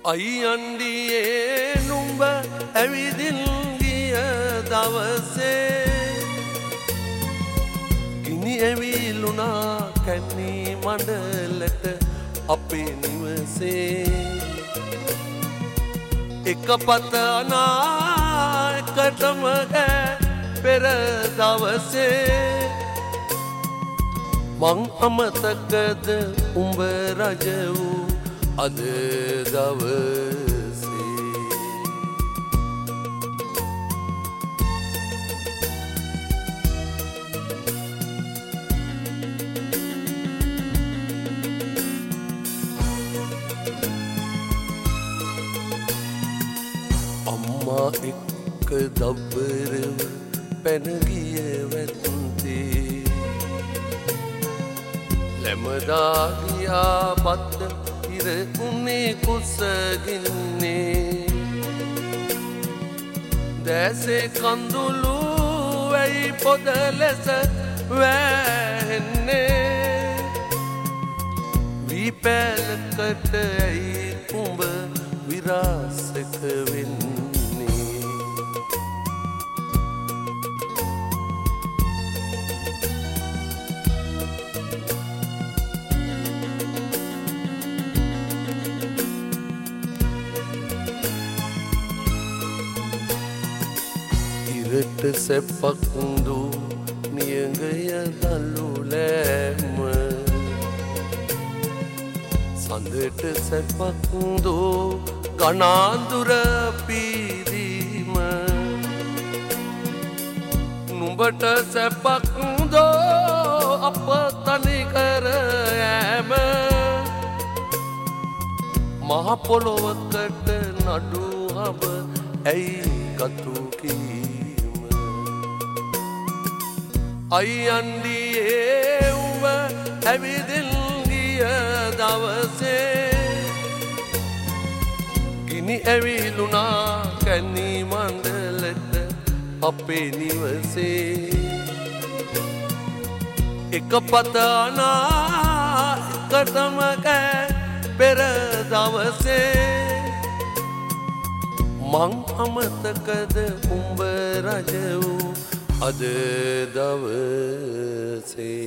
අයියන්ඩියේ නුඹ ඇවිදින් ගිය දවසේ ගිනි ඇවිලුණා කැන්නී මඩලට අපේ නිවසේ එක පත අනා එකටම පෙර දවසේ මං අමතකද උඹ රජ වූ අද දවසේ අම්මා එක්ක දබ්බරව පැන ගිය වැත්තේ ලැමදා ගියා පත්ත ඉර උනේ කුසගින්නේ දැසේ කඳුළු වැයි පොද ලෙස වැහෙන්නේ විපැලකට ඇයි උඹ විරාසක වෙන්නේ ඉරට සැපක් දූ නියඟය දළුලෑම සඳට සැපක් දූ ගනාඳුර පීරීම නුඹට සැපක් දෝ අප තනි කර යෑම මහ පොළොවකට නඩු හබ ඇයි කතු කීම අයියන්ඩියේ උඹ ඇවිදින් ගිය දවසේ ගිනි ඇවිලුණා කැන්නී මණ්ඩලට අපේ නිවසේ එක පත අනා එකටම පෙර දවසේ මං අමතකද උඹ රජ වූ අද දවසේ